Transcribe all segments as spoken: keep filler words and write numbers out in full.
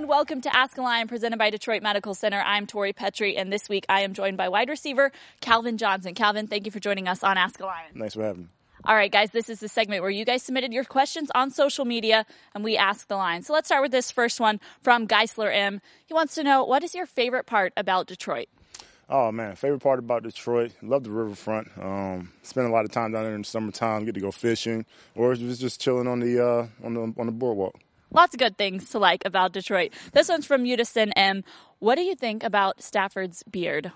everyone. Welcome to Ask a Lion, presented by Detroit Medical Center. I'm Tori Petrie, and this week I am joined by wide receiver Calvin Johnson. Calvin, thank you for joining us on Ask a Lion. Thanks for having me. All right, guys, this is the segment where you guys submitted your questions on social media, and we ask the Lion. So let's start with this first one from Geisler M. He wants to know, what is your favorite part about Detroit? Oh, man, favorite part about Detroit, love the riverfront. Um, spend a lot of time down there in the summertime, get to go fishing, or just chilling on the uh, on the on the boardwalk. Lots of good things to like about Detroit. This one's from Udison M. What do you think about Stafford's beard?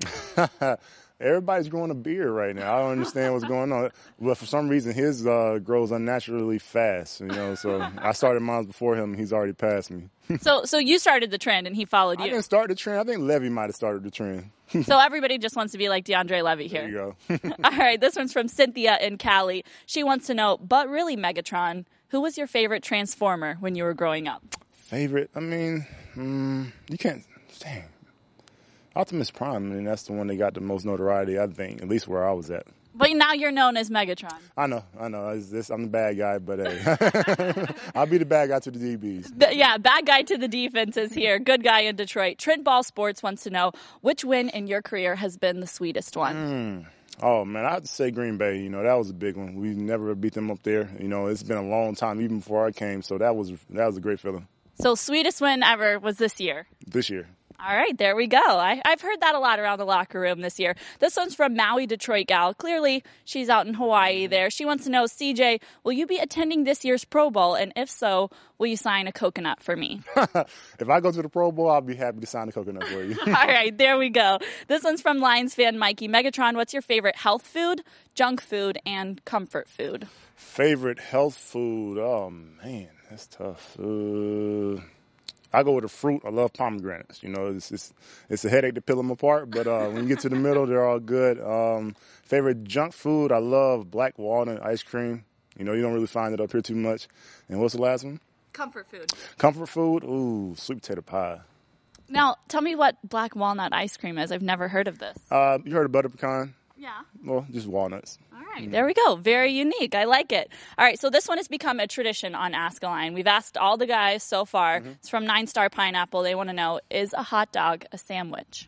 Everybody's growing a beard right now. I don't understand what's going on. But for some reason, his uh, grows unnaturally fast. You know, so I started mine before him. He's already passed me. so, so you started the trend, and he followed you. I didn't start the trend. I think Levy might have started the trend. So everybody just wants to be like DeAndre Levy here. There you go. All right, this one's from Cynthia in Cali. She wants to know, but really, Megatron, who was your favorite Transformer when you were growing up? Favorite? I mean, mm, you can't. Dang. Optimus Prime, I mean, that's the one that got the most notoriety, I think, at least where I was at. But now you're known as Megatron. I know, I know. It's this, I'm the bad guy, but hey, I'll be the bad guy to the D Bs. B- yeah, bad guy to the defenses here. Good guy in Detroit. Trent Ball Sports wants to know, which win in your career has been the sweetest one? Mm. Oh, man, I have to say Green Bay. You know, that was a big one. We never beat them up there. You know, it's been a long time, even before I came, so that was that was a great feeling. So sweetest win ever was this year? This year. All right, there we go. I, I've heard that a lot around the locker room this year. This one's from Maui, Detroit gal. Clearly, she's out in Hawaii there. She wants to know, C J, will you be attending this year's Pro Bowl? And if so, will you sign a coconut for me? If I go to the Pro Bowl, I'll be happy to sign a coconut for you. All right, there we go. This one's from Lions fan Mikey. Megatron, what's your favorite health food, junk food, and comfort food? Favorite health food? Oh, man, that's tough. Uh... I go with a fruit. I love pomegranates. You know, it's it's, it's a headache to peel them apart, but uh, when you get to the middle, they're all good. Um, favorite junk food? I love black walnut ice cream. You know, you don't really find it up here too much. And what's the last one? Comfort food. Comfort food? Ooh, sweet potato pie. Now, tell me what black walnut ice cream is. I've never heard of this. Uh, you heard of butter pecan? Yeah. Well, just walnuts. All right, there we go. Very unique. I like it. All right, so this one has become a tradition on Ask a Lion. We've asked all the guys so far. Mm-hmm. It's from Nine Star Pineapple. They want to know, is a hot dog a sandwich?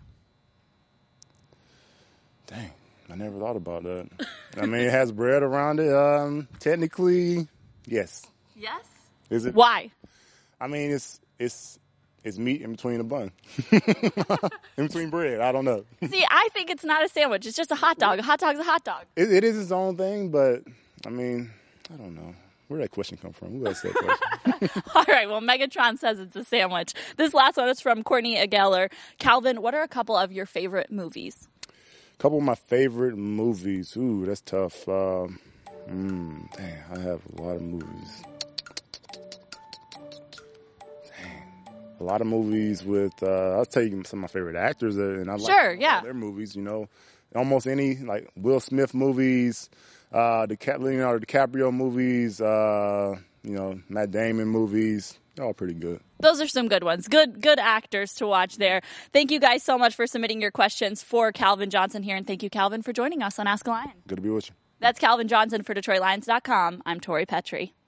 Dang, I never thought about that. I mean, it has bread around it. Um, technically, yes. Yes? Is it? Why? I mean, it's it's it's meat in between a bun. In between bread. I don't know. See, I think it's not a sandwich. It's just a hot dog. A hot dog's a hot dog. It, it is its own thing, but, I mean, I don't know. Where did that question come from? Who asked that question? All right, well, Megatron says it's a sandwich. This last one is from Courtney Ageller. Calvin, what are a couple of your favorite movies? A couple of my favorite movies. Ooh, that's tough. Um, mm, dang, I have a lot of movies. A lot of movies with, uh, I'll tell you some of my favorite actors, uh, and I like sure, yeah. their movies, you know. Almost any, like, Will Smith movies, uh, the Leonardo DiCaprio movies, uh, you know, Matt Damon movies. They're all pretty good. Those are some good ones. Good good actors to watch there. Thank you guys so much for submitting your questions for Calvin Johnson here, and thank you, Calvin, for joining us on Ask a Lion. Good to be with you. That's Calvin Johnson for Detroit Lions dot com. I'm Tori Petrie.